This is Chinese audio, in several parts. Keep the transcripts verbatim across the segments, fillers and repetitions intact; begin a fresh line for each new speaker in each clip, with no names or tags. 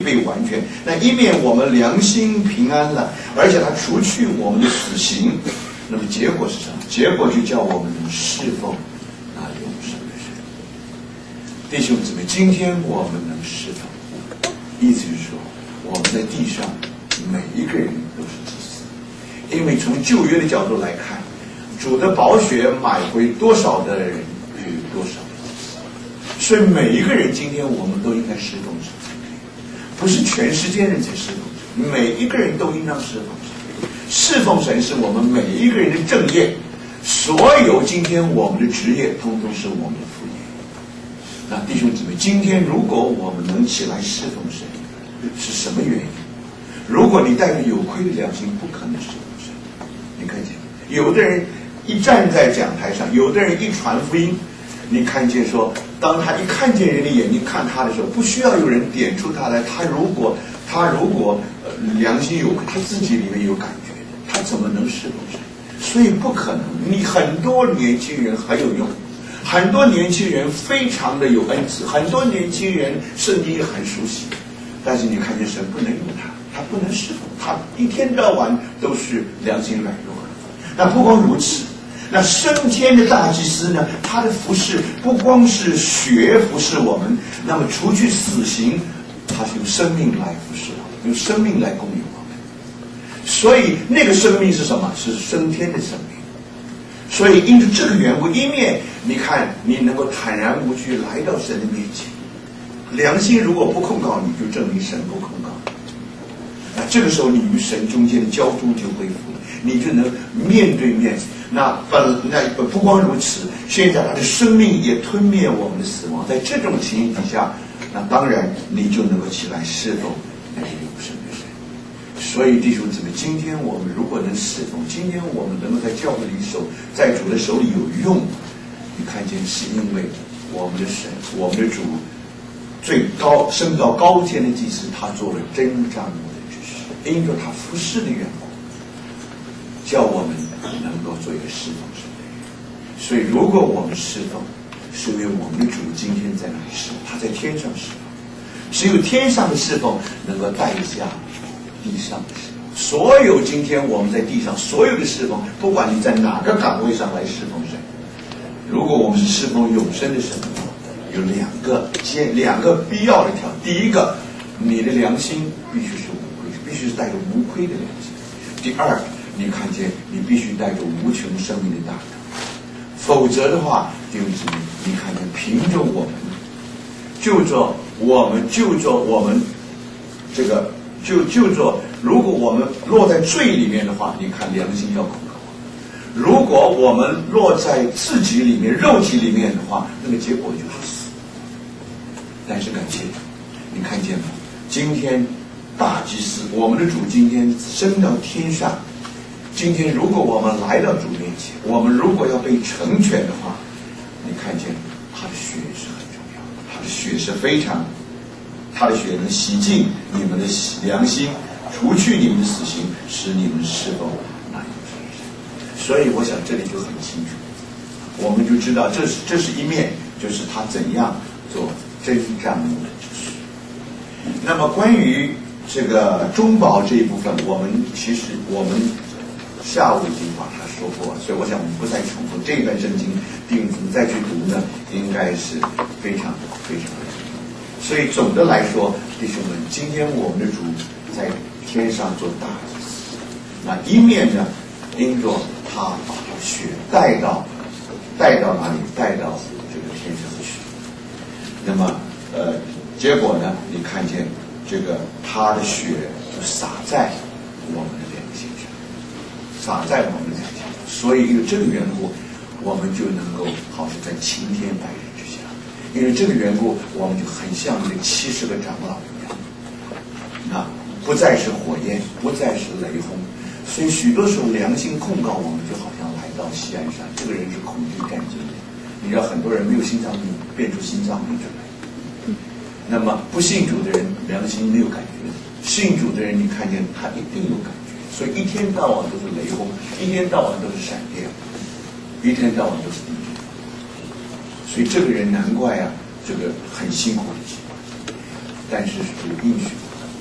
备完全。那一面我们良心平安了，而且他除去我们的死刑，那么结果是什么？结果就叫我们能侍奉那永生的神。弟兄姊妹，今天我们能侍奉，意思是说我们在地上每一个人都是祭司，因为从旧约的角度来看，主的宝血买回多少的人就有多少的祭司，所以每一个人今天我们都应该侍奉神，不是全世界人才侍奉神，每一个人都应当侍奉神。侍奉神是我们每一个人的正业，所有今天我们的职业通通是我们的副业。那弟兄姊妹，今天如果我们能起来侍奉神，是什么原因？如果你带着有亏的良心，不可能侍奉神。你看见有的人一站在讲台上，有的人一传福音，你看见说，当他一看见人的眼睛看他的时候，不需要有人点出他来，他如果他如果、呃、良心有亏，他自己里面有感觉，他怎么能侍奉神？所以不可能。你很多年轻人很有用，很多年轻人非常的有恩赐，很多年轻人圣经也很熟悉，但是你看见神不能用他，他不能侍奉，他一天到晚都是良心软弱。那不光如此，那升天的大祭司呢，他的服侍不光是血服侍我们，那么除去死刑，他是用生命来服侍我们，用生命来供应我们。所以那个生命是什么？是升天的生命。所以因着这个缘故，一面你看你能够坦然无惧来到神的面前，良心如果不控告你，就证明神不控告你。那这个时候你与神中间的交通就恢复了，你就能面对面。那本那不光如此，现在他的生命也吞灭我们的死亡。在这种情形底下，那当然你就能够起来侍奉那个永生的神。所以弟兄姊妹，今天我们如果能侍奉，今天我们能够在教会里手，在主的手里有用，你看见是因为我们的神，我们的主最高升到高天的祭司，他做了真正的指示，因着他服侍的缘故，叫我们能够做一个侍奉神的人。所以如果我们侍奉，是因为我们的主今天在哪里侍奉？他在天上侍奉，只有天上的侍奉能够带下地上的侍奉。所有今天我们在地上所有的侍奉，不管你在哪个岗位上来侍奉神，如果我们是侍奉永生的神，有两个先两个必要的条件。第一个，你的良心必须是无愧，必须是带着无愧的良心。第二，你看见你必须带着无穷生命的大能，否则的话，弟兄姊妹，你看见凭着我们就做我们就做我们这个就就做，如果我们落在罪里面的话，你看良心要控告我们；如果我们落在自己里面肉体里面的话，那个结果就是死。但是感谢主，你看见吗？今天大祭司，我们的主今天升到天上。今天如果我们来到主面前，我们如果要被成全的话，你看见他的血是很重要的，他的血是非常，他的血能洗净你们的良心，除去你们的死刑，使你们侍奉那永生的神。所以我想这里就很清楚，我们就知道这是这是一面，就是他怎样做真账目的指示。那么关于这个中保这一部分，我们其实我们下午已经把它说过，所以我想我们不再重复这一段圣经，弟兄姊妹再去读呢，应该是非常非常的重要。所以总的来说，弟兄们，今天我们的主在天上做大祭司，那一面呢，因着他把他血带到带到哪里？带到这个天上去。那么呃，结果呢，你看见这个他的血就洒在我们的良心上，洒在我们的良心上。所以有这个缘故，我们就能够好似在晴天白日之下。因为这个缘故，我们就很像这七十个长老一样，啊，不再是火焰，不再是雷轰。所以许多时候良心控告我们，就好像来到西安山，这个人是恐惧战惊的。你知道很多人没有心脏病，变出心脏病出来。那么不信主的人良心没有感觉，信主的人你看见他一定有感觉。所以一天到晚都是雷轰，一天到晚都是闪电，一天到晚都是地震。所以这个人难怪啊，这个很辛苦的情况。但是主应许我们，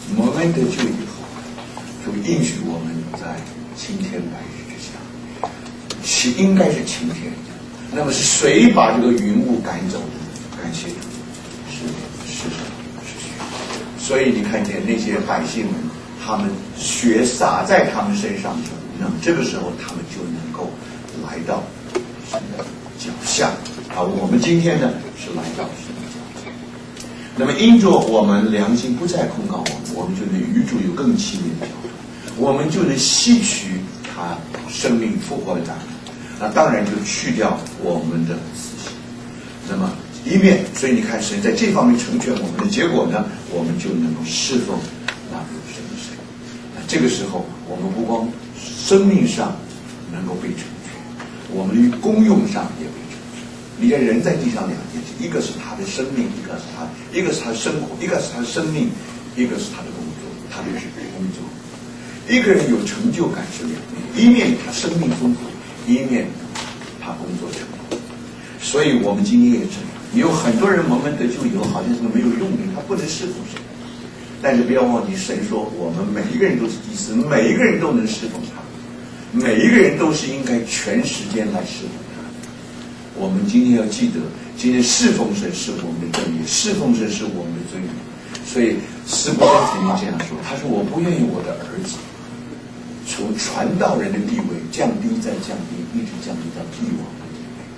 我们得救以后，就应许我们在青天白日之下，其应该是晴天。那么是谁把这个云雾赶走的？感谢主，是是什么？是血。所以你看见那些百姓们，他们血洒在他们身上的时候，那么这个时候他们就能够来到神的脚下啊。我们今天呢是来到神的脚下。那么因着我们良心不再控告我们，我们就能与主有更亲密的交通，我们就能吸取他生命复活的感恩。那当然就去掉我们的死刑。那么一面，所以你看神在这方面成全我们的结果呢，我们就能够侍奉那属神的神。那这个时候，我们不光生命上能够被成全，我们的功用上也被成全。你看人在地上两件事，一个是他的生命，一个是他，一个是他的生活，一个是他的生命，一个是他的工作，他的工作。一个人有成就感是两面，一面他生命丰富，一面他工作成功。所以我们今天也这样，有很多人蒙恩得救以后好像是个没有用的，他不能侍奉神。但是不要忘记，神说我们每一个人都是祭司，每一个人都能侍奉他，每一个人都是应该全时间来侍奉他。我们今天要记得，今天侍奉神是我们的正义，侍奉神是我们的尊严。所以司布真曾经这样说，他说我不愿意我的儿子从传道人的地位降低再降低，一直降低到帝王的地位。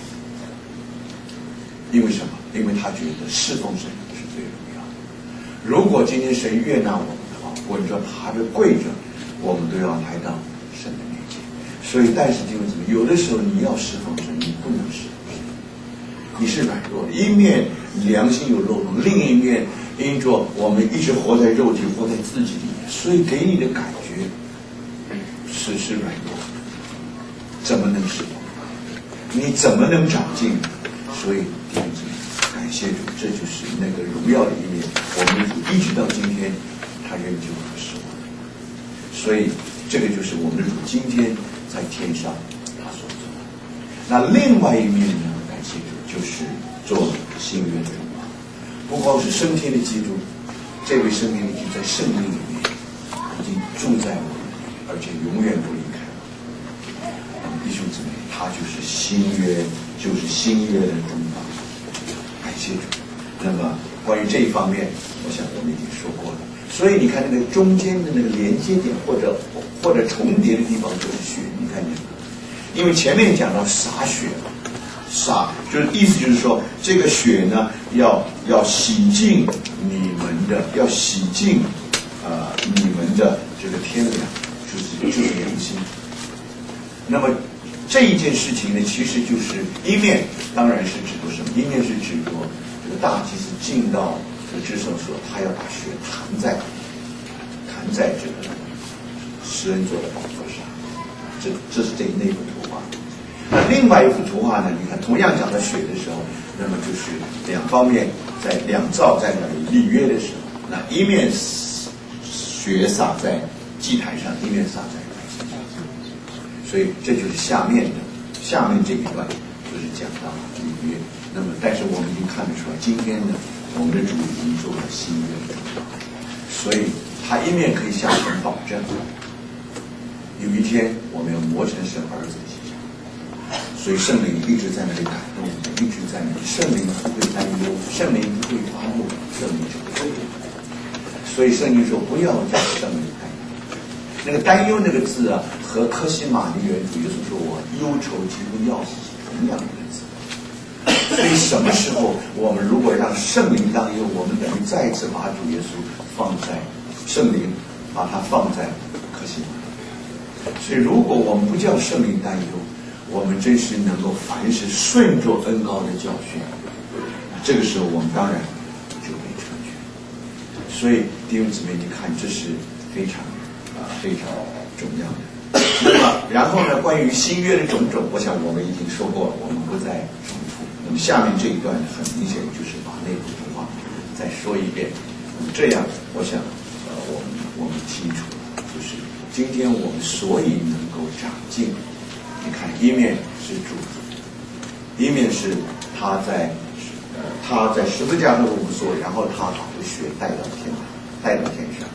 因为什么？因为他觉得侍奉神是最荣耀的。如果今天神悦纳我们的话，滚着爬着跪着，我们都要来到神的面前。所以但是弟兄姊妹，有的时候你要侍奉神，你不能侍奉神，你是软弱的，一面良心有漏洞，另一面因着我们一直活在肉体，活在自己里面，所以给你的感觉是是软弱，怎么能侍奉？你怎么能长进？所以弟兄姊妹，感谢主，这就是那个荣耀的一面。我们主一直到今天，他仍旧是我们。所以这个就是我们的主今天在天上他所做的。那另外一面呢，感谢主，就是做新约的荣耀。不光是升天的基督，这位升天的基督在圣灵里面已经住在我们，而且永远不离开我们。那么弟兄姊妹，他就是新约，就是新约的中保。感谢主。那么关于这一方面，我想我们已经说过了。所以你看那个中间的那个连接点或者或者重叠的地方就是血，你看见吗？因为前面讲到洒血，洒就是意思就是说，这个血呢要要洗净你们的，要洗净呃你们的这个天良，就是就是良心。那么这一件事情呢，其实就是一面当然是指着什么？一面是指着这个大祭司进到这个至圣所，他要把血弹在弹在这个施恩座的宝座上。这这是这那幅图画。那另外一幅图画呢？你看，同样讲到血的时候，那么就是两方面在两造在那里立约的时候，那一面血洒在祭坛上，一面洒在百姓上。所以这就是下面的下面这一段就是讲到立约。那么，但是我们已经看得出来，今天呢，我们的主已经做了新约的主，所以他一面可以向神保证，有一天我们要磨成神儿子的形象。所以圣灵一直在那里感动，一直在那里。圣灵不会担忧，圣灵不会发怒，圣灵就不会。所以圣经说不要叫圣灵担忧。那个担忧那个字啊，和科西玛尼原主耶稣说我忧愁几乎要死是同样的一个字。所以什么时候我们如果让圣灵担忧，我们等于再一次把主耶稣放在圣灵，把它放在科西玛尼。所以如果我们不叫圣灵担忧，我们真是能够凡事顺着恩膏的教训，这个时候我们当然就被成全。所以弟兄姊妹，你看这是非常啊、呃、非常重要的。那么然后呢，关于新约的种种，我想我们已经说过了，我们不再重复。那么下面这一段很明显就是把那幅图画再说一遍。那么这样，我想呃我们我们清楚了，就是今天我们所以能够长进。你看，一面是主，一面是他在，呃，他在十字架上无所，然后他把这血带到天，带到天上。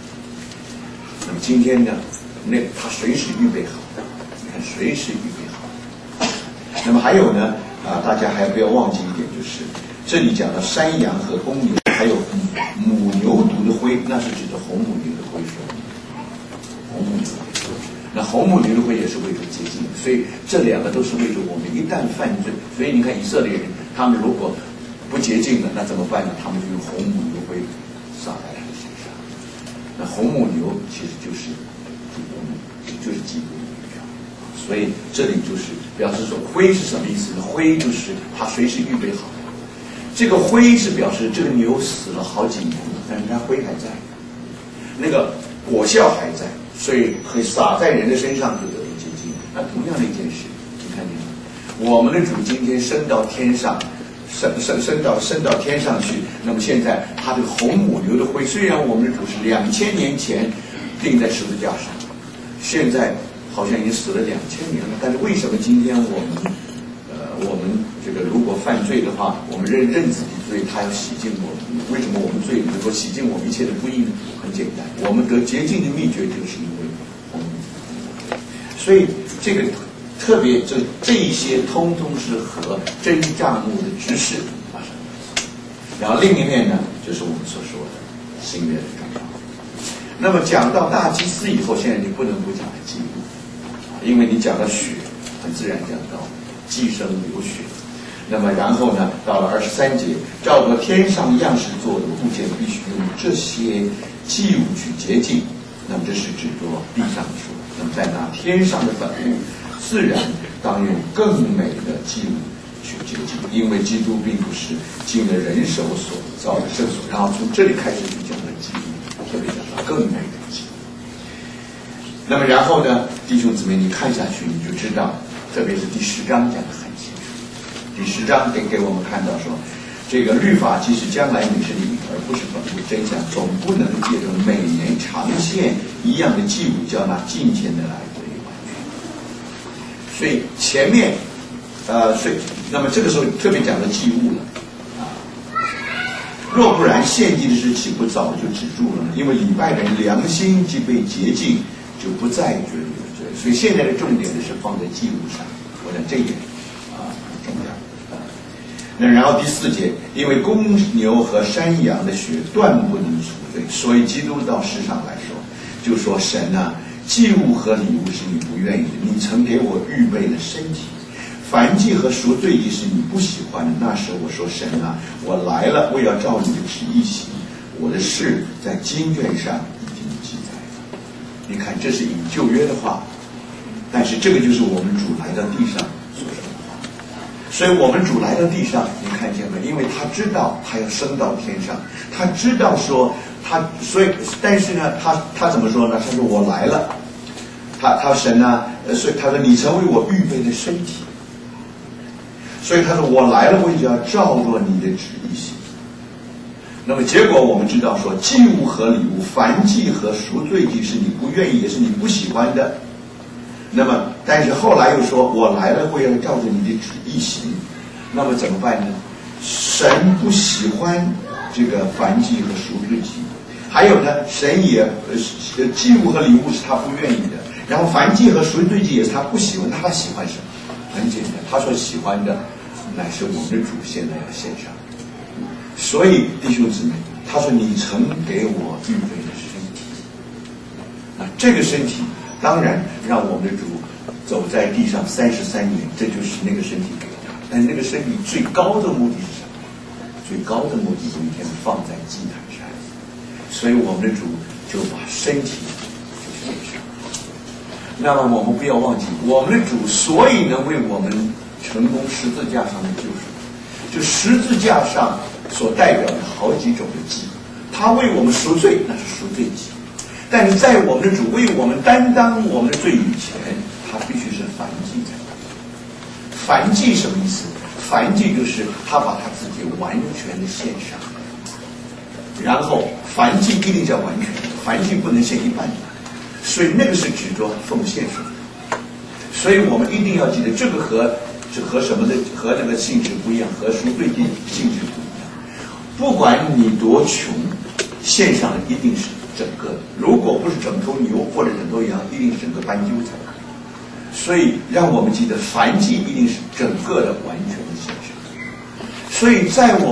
今天呢，那他随时预备好，你看随时预备好。那么还有呢，啊，大家还不要忘记一点，就是这里讲到山羊和公牛，还有母牛犊的灰，那是指的红母牛的灰说，红母牛的灰。那红母牛的灰也是为主洁净，所以这两个都是为主我们一旦犯罪。所以你看以色列人，他们如果不洁净了，那怎么办呢？他们就用红母牛灰撒在他的身上。那红母牛其实就是基督，就是基督的预表。所以这里就是表示说灰是什么意思呢？灰就是他随时预备好。这个灰是表示这个牛死了好几年了，但是它灰还在，那个果效还在。所以可以撒在人的身上就得到洁净。那同样的一件事，你看见吗？我们的主今天升到天上，升升升到升到天上去。那么现在他这个红母牛的灰，虽然我们的主是两千年前钉在十字架上，现在好像已经死了两千年了，但是为什么今天我们呃我们这个如果犯罪的话，我们认认自己罪，他要洗净我们？为什么我们罪能够洗净我们一切的不义呢？很简单，我们得洁净的秘诀就是因为红母牛。所以这个特别这这一些通通是和真帐幕的执事发生的。然后另一面呢，就是我们所说的新约的重要。那么讲到大祭司以后，现在你不能不讲祭物，因为你讲到血，很自然讲到祭牲流血。那么然后呢，到了二十三节，照着天上样式做的物件，必须用这些祭物去洁净。那么这是指着地上的说，那么在那天上的本物，自然当用更美的祭物去洁净，因为基督并不是经了人手所造的圣所。然后从这里开始就讲了祭物，特别讲到更美的祭物。那么然后呢，弟兄姊妹，你看下去你就知道，特别是第十章讲的很清楚。第十章给给我们看到说，这个律法即使将来你是理，而不是本物真相，总不能借着每年长献一样的祭物，叫那敬虔的来得以完全。所以前面，呃，所以那么这个时候特别讲到祭物了啊。若不然，献祭的事岂不早就止住了呢？因为礼拜人良心既被洁净，就不再觉得有罪。所以现在的重点是放在祭物上，我想这一点啊很重要。那然后第四节，因为公牛和山羊的血断不能除罪，所以基督到世上来说，就说神啊，祭物和礼物是你不愿意的，你曾给我预备了身体；燔祭和赎罪祭是你不喜欢的。那时我说神啊，我来了，为要照你的旨意行，我的事在经卷上已经记载了。你看，这是引旧约的话，但是这个就是我们主来到地上所说的话。所以我们主来到地上，你看见没？因为他知道他要升到天上，他知道说他，所以但是呢，他他怎么说呢？他说我来了，他他神呢，所以他说你曾为我预备的身体，所以他说我来了，我就要照着你的旨意行。那么结果我们知道说，祭物和礼物、燔祭和赎罪祭是你不愿意，也是你不喜欢的。那么，但是后来又说，我来了会要照着你的旨意行。那么怎么办呢？神不喜欢这个燔祭和赎罪祭，还有呢，神也呃祭物和礼物是他不愿意的，然后燔祭和赎罪祭也是他不喜欢。那他喜欢什么？很简单，他说喜欢的乃是我们的主现在要献上。所以弟兄姊妹，他说你曾给我预备的身体，那这个身体当然让我们的主走在地上三十三年，这就是那个身体给他。但是那个身体最高的目的是什么？最高的目的有一天放在祭坛上，所以我们的主就把身体就献上。那么我们不要忘记，我们的主所以能为我们成功十字架上的救赎，就十字架上所代表的好几种的祭，他为我们赎罪，那是赎罪祭；但是在我们的主为我们担当我们的罪以前，他必须是燔祭才对。燔祭什么意思？燔祭就是他把他自己完全的献上，然后燔祭一定叫完全的，燔祭不能献一半的，所以那个是指着奉献什么的。所以我们一定要记得，这个和这和什么的和那个性质不一样，和赎罪祭性质不一样。不管你多穷，献上的一定是整个如果不是整头牛或者整头羊，一定是整个斑鸠才可以。所以让我们记得，燔祭一定是整个的完全的献上。所以在我